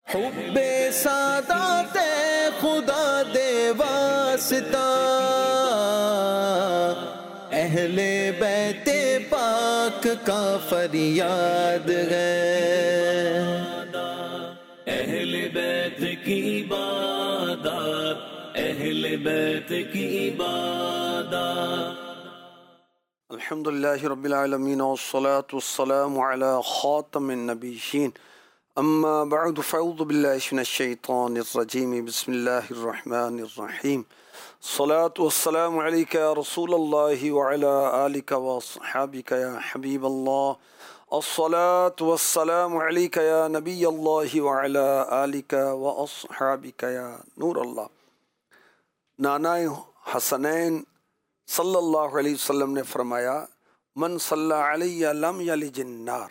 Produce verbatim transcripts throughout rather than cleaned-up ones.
حب سادات خدا دے واسطہ اہل بیت پاک کا فریاد ہے، اہل بیت کی عبادت، اہل بیت کی عبادت۔ الحمدللہ رب العالمین والصلاة والسلام علی خاتم النبیین، اما بعد فاعوذ باللہ من الشیطان الرجیم، بسم اللہ الرحمن الرحیم۔ الصلاة والسلام علیک یا رسول اللہ وعلی آلک واصحابک یا حبیب اللہ، الصلاة والسلام علیک یا نبی اللہ وعلی آلک واصحابک یا نور اللہ۔ نانا حسنین صلی اللہ علیہ وسلم نے فرمایا، من صلی علیہ لم یلج النار،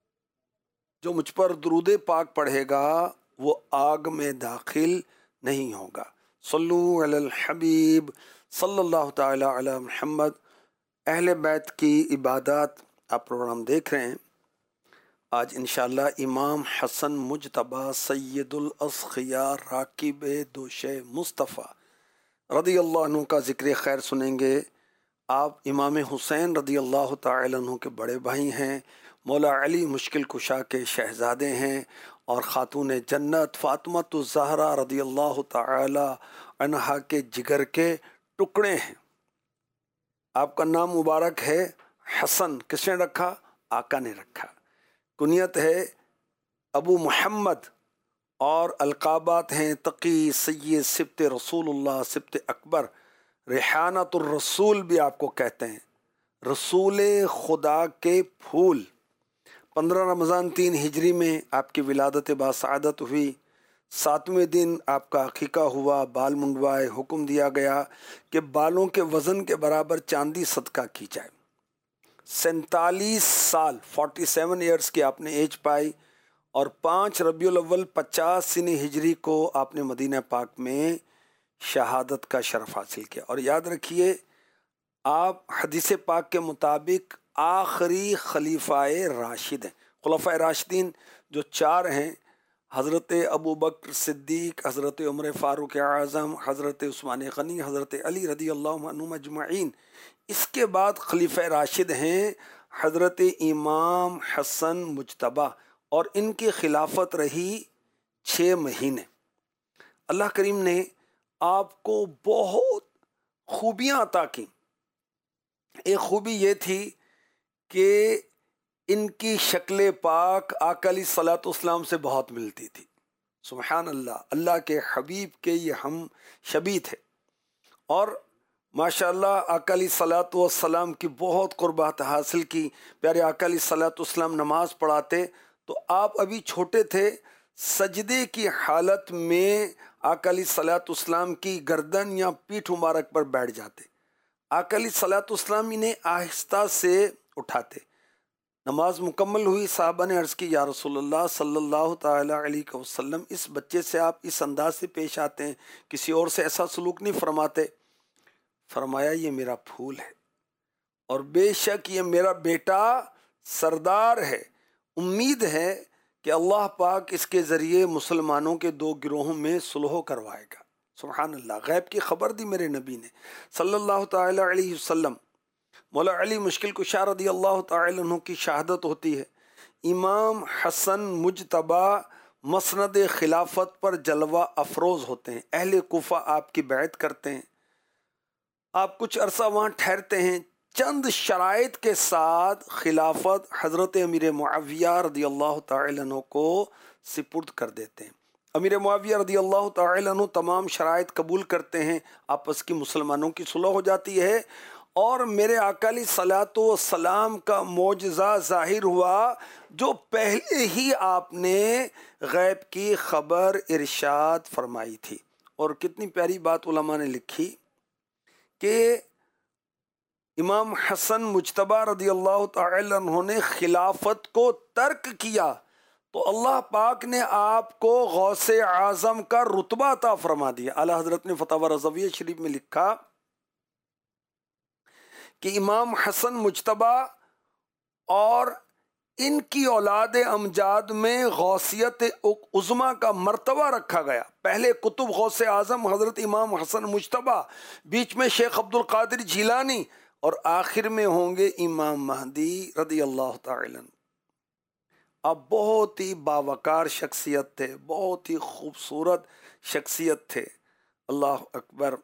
جو مجھ پر درود پاک پڑھے گا وہ آگ میں داخل نہیں ہوگا۔ صلو علی الحبیب صلی اللہ تعالی علی محمد۔ اہل بیت کی عبادات آپ پروگرام دیکھ رہے ہیں۔ آج انشاءاللہ امام حسن مجتبیٰ سید الاصخیار راکب دوش مصطفیٰ رضی اللہ عنہ کا ذکر خیر سنیں گے۔ آپ امام حسین رضی اللہ تعالی عنہ کے بڑے بھائی ہیں، مولا علی مشکل کشا کے شہزادے ہیں، اور خاتون جنت فاطمۃ الزہرا رضی اللہ تعالی عنہا کے جگر کے ٹکڑے ہیں۔ آپ کا نام مبارک ہے حسن، کس نے رکھا؟ آقا نے رکھا۔ کنیت ہے ابو محمد، اور القابات ہیں تقی، سید، سبت رسول اللہ، سبت اکبر، ریحانۃ الرسول بھی آپ کو کہتے ہیں، رسول خدا کے پھول۔ پندرہ رمضان تین ہجری میں آپ کی ولادت باسعادت ہوئی۔ ساتویں دن آپ کا عقیقہ ہوا، بال منڈوائے، حکم دیا گیا کہ بالوں کے وزن کے برابر چاندی صدقہ کی جائے۔ سینتالیس سال فورٹی سیون ایئرس کی آپ نے ایج پائی، اور پانچ ربیع الاول پچاس سن ہجری کو آپ نے مدینہ پاک میں شہادت کا شرف حاصل کیا۔ اور یاد رکھیے، آپ حدیث پاک کے مطابق آخری خلیفہ راشد ہیں۔ خلفۂ راشدین جو چار ہیں، حضرت ابو بکر صدیق، حضرت عمر فاروق اعظم، حضرت عثمان غنی، حضرت علی رضی اللہ عنہم اجمعین۔ اس کے بعد خلیفہ راشد ہیں حضرت امام حسن مجتبیٰ، اور ان کی خلافت رہی چھ مہینے۔ اللہ کریم نے آپ کو بہت خوبیاں عطا کی۔ ایک خوبی یہ تھی کہ ان کی شکل پاک آقا علیہ الصلوۃ والسلام سے بہت ملتی تھی۔ سبحان اللہ، اللہ کے حبیب کے یہ ہم شبیہ تھے، اور ماشاءاللہ آقا علیہ الصلوۃ والسلام کی بہت قربت حاصل کی۔ پیارے آقا علیہ الصلوۃ والسلام نماز پڑھاتے تو آپ ابھی چھوٹے تھے، سجدے کی حالت میں آقا علیہ الصلوۃ والسلام کی گردن یا پیٹھ مبارک پر بیٹھ جاتے۔ آقا علیہ الصلوۃ والسلام انہیں آہستہ سے اٹھاتے۔ نماز مکمل ہوئی، صحابہ نے عرض کی، یا رسول اللہ صلی اللہ تعالی علیہ وسلم، اس بچے سے آپ اس انداز سے پیش آتے ہیں، کسی اور سے ایسا سلوک نہیں فرماتے۔ فرمایا، یہ میرا پھول ہے، اور بے شک یہ میرا بیٹا سردار ہے۔ امید ہے کہ اللہ پاک اس کے ذریعے مسلمانوں کے دو گروہوں میں صلح کروائے گا۔ سبحان اللہ، غیب کی خبر دی میرے نبی نے صلی اللہ تعالی علیہ وسلم۔ مولا علی مشکل کشا رضی اللہ تعالی عنہ کی شہادت ہوتی ہے۔ امام حسن مجتبیٰ مسند خلافت پر جلوہ افروز ہوتے ہیں۔ اہل کوفہ آپ کی بیعت کرتے ہیں، آپ کچھ عرصہ وہاں ٹھہرتے ہیں۔ چند شرائط کے ساتھ خلافت حضرت امیر معاویہ رضی اللہ تعالی عنہ کو سپرد کر دیتے ہیں۔ امیر معاویہ رضی اللہ تعالی عنہ تمام شرائط قبول کرتے ہیں، آپس کی مسلمانوں کی صلح ہو جاتی ہے، اور میرے آقا علیہ الصلوۃ والسلام کا معجزہ ظاہر ہوا، جو پہلے ہی آپ نے غیب کی خبر ارشاد فرمائی تھی۔ اور کتنی پیاری بات علماء نے لکھی کہ امام حسن مجتبیٰ رضی اللہ تعالی عنہ نے خلافت کو ترک کیا تو اللہ پاک نے آپ کو غوث اعظم کا رتبہ عطا فرما دیا۔ اعلیٰ حضرت نے فتاوی رضویہ شریف میں لکھا کہ امام حسن مجتبیٰ اور ان کی اولاد امجاد میں غوثیت عظما کا مرتبہ رکھا گیا. پہلے قطب غوث اعظم حضرت امام حسن مجتبیٰ، بیچ میں شیخ عبد القادر جیلانی، اور آخر میں ہوں گے امام مہدی رضی اللہ تعالی عنہ. اب بہت ہی باوقار شخصیت تھے، بہت ہی خوبصورت شخصیت تھے. اللہ اکبر.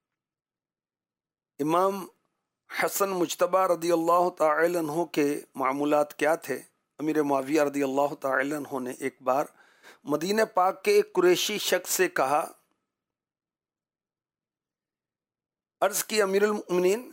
امام حسن مجتبیٰ رضی اللہ تعالی عنہ کے معمولات کیا تھے؟ امیر معاویہ رضی اللہ تعالی عنہ نے ایک بار مدینہ پاک کے ایک قریشی شخص سے کہا، عرض کی امیر المؤمنین،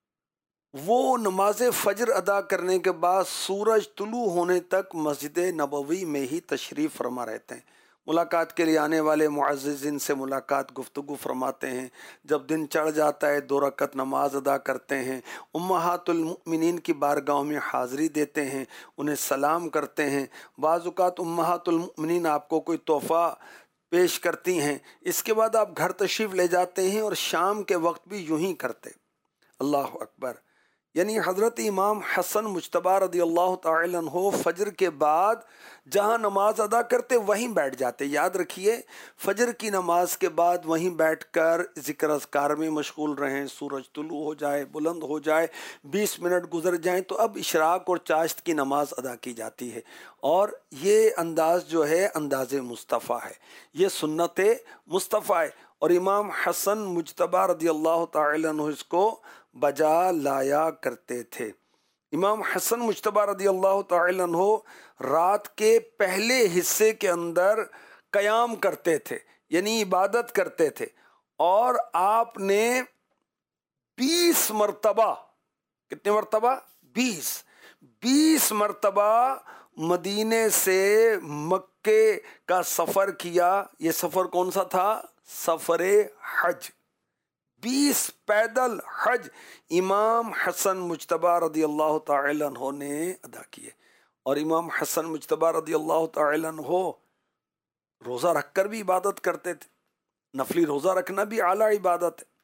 وہ نماز فجر ادا کرنے کے بعد سورج طلوع ہونے تک مسجد نبوی میں ہی تشریف فرما رہتے ہیں. ملاقات کے لیے آنے والے معززین سے ملاقات، گفتگو فرماتے ہیں. جب دن چڑھ جاتا ہے دو رکعت نماز ادا کرتے ہیں، امہات المؤمنین کی بارگاہوں میں حاضری دیتے ہیں، انہیں سلام کرتے ہیں. بعض اوقات امہات المؤمنین آپ کو کوئی تحفہ پیش کرتی ہیں، اس کے بعد آپ گھر تشریف لے جاتے ہیں، اور شام کے وقت بھی یوں ہی کرتے. اللہ اکبر. یعنی حضرت امام حسن مجتبیٰ رضی اللہ تعالی عنہ فجر کے بعد جہاں نماز ادا کرتے وہیں بیٹھ جاتے. یاد رکھیے، فجر کی نماز کے بعد وہیں بیٹھ کر ذکر اذکار میں مشغول رہیں. سورج طلوع ہو جائے، بلند ہو جائے، بیس منٹ گزر جائیں تو اب اشراق اور چاشت کی نماز ادا کی جاتی ہے. اور یہ انداز جو ہے انداز مصطفیٰ ہے، یہ سنت مصطفیٰ ہے. اور امام حسن مجتبیٰ رضی اللہ تعالی عنہ اس کو بجا لایا کرتے تھے. امام حسن مجتبیٰ رضی اللہ تعالی عنہ رات کے پہلے حصے کے اندر قیام کرتے تھے، یعنی عبادت کرتے تھے. اور آپ نے بیس مرتبہ، کتنے مرتبہ؟ بیس بیس مرتبہ مدینے سے مکے کا سفر کیا. یہ سفر کون سا تھا؟ سفر حج. بیس پیدل حج امام حسن مجتبیٰ رضی اللہ تعالی عنہ نے ادا کیے. اور امام حسن مجتبیٰ رضی اللہ تعالی عنہ روزہ رکھ کر بھی عبادت کرتے تھے. نفلی روزہ رکھنا بھی اعلیٰ عبادت ہے.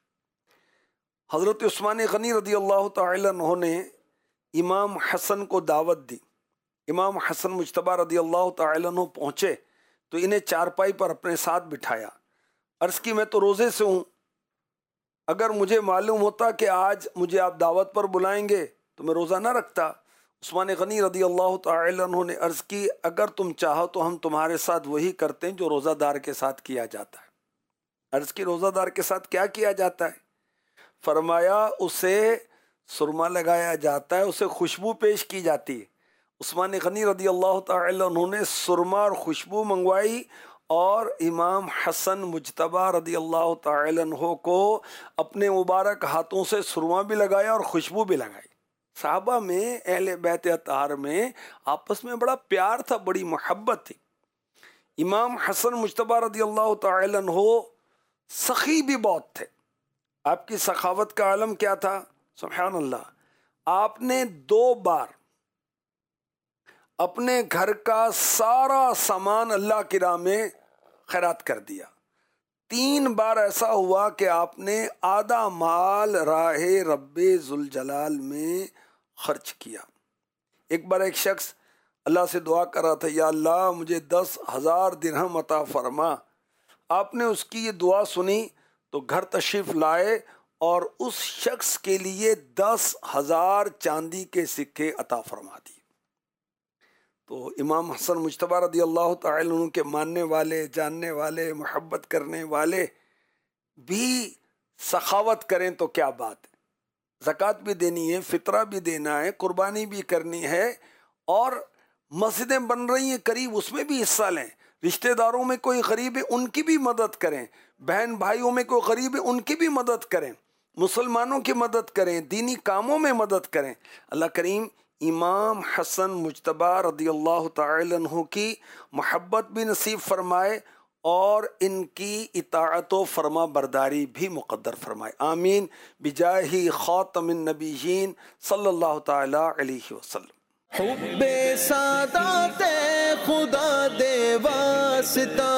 حضرت عثمان غنی رضی اللہ تعالی عنہ نے امام حسن کو دعوت دی. امام حسن مجتبیٰ رضی اللہ تعالی عنہ پہنچے تو انہیں چارپائی پر اپنے ساتھ بٹھایا. عرض کی، میں تو روزے سے ہوں، اگر مجھے معلوم ہوتا کہ آج مجھے آپ دعوت پر بلائیں گے تو میں روزہ نہ رکھتا. عثمان غنی رضی اللہ تعالی عنہ نے عرض کی، اگر تم چاہو تو ہم تمہارے ساتھ وہی کرتے ہیں جو روزہ دار کے ساتھ کیا جاتا ہے. عرض کی، روزہ دار کے ساتھ کیا کیا جاتا ہے؟ فرمایا، اسے سرما لگایا جاتا ہے، اسے خوشبو پیش کی جاتی ہے. عثمان غنی رضی اللہ تعالی عنہ نے سرما اور خوشبو منگوائی اور امام حسن مجتبیٰ رضی اللہ تعالی عنہ کو اپنے مبارک ہاتھوں سے سرما بھی لگایا اور خوشبو بھی لگائی. صحابہ میں، اہل بیت اطہار میں آپس میں بڑا پیار تھا، بڑی محبت تھی. امام حسن مجتبیٰ رضی اللہ تعالی عنہ سخی بھی بہت تھے. آپ کی سخاوت کا عالم کیا تھا؟ سبحان اللہ. آپ نے دو بار اپنے گھر کا سارا سامان اللہ کی راہ میں خیرات کر دیا. تین بار ایسا ہوا کہ آپ نے آدھا مال راہ رب ذوالجلال میں خرچ کیا. ایک بار ایک شخص اللہ سے دعا کر رہا تھا، یا اللہ مجھے دس ہزار درہم عطا فرما. آپ نے اس کی یہ دعا سنی تو گھر تشریف لائے اور اس شخص کے لیے دس ہزار چاندی کے سکے عطا فرما دی. تو امام حسن مجتبیٰ رضی اللہ تعالی عنہ کے ماننے والے، جاننے والے، محبت کرنے والے بھی سخاوت کریں تو کیا بات ہے. زکوٰۃ بھی دینی ہے، فطرہ بھی دینا ہے، قربانی بھی کرنی ہے، اور مسجدیں بن رہی ہیں قریب، اس میں بھی حصہ لیں. رشتہ داروں میں کوئی غریب ہے ان کی بھی مدد کریں، بہن بھائیوں میں کوئی غریب ہے ان کی بھی مدد کریں، مسلمانوں کی مدد کریں، دینی کاموں میں مدد کریں. اللہ کریم امام حسن مجتبیٰ رضی اللہ تعالی عنہ کی محبت بھی نصیب فرمائے اور ان کی اطاعت و فرما برداری بھی مقدر فرمائے. آمین بجاہ خاتم النبیین صلی اللہ تعالی علیہ وسلم. حب سادات خدا دے واسطہ،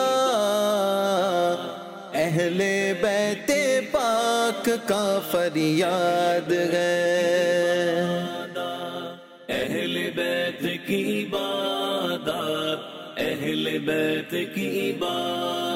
اہل بیت پاک کا فریاد ہے. اہل بیت کی عبادت، اہل بیت کی عبادت۔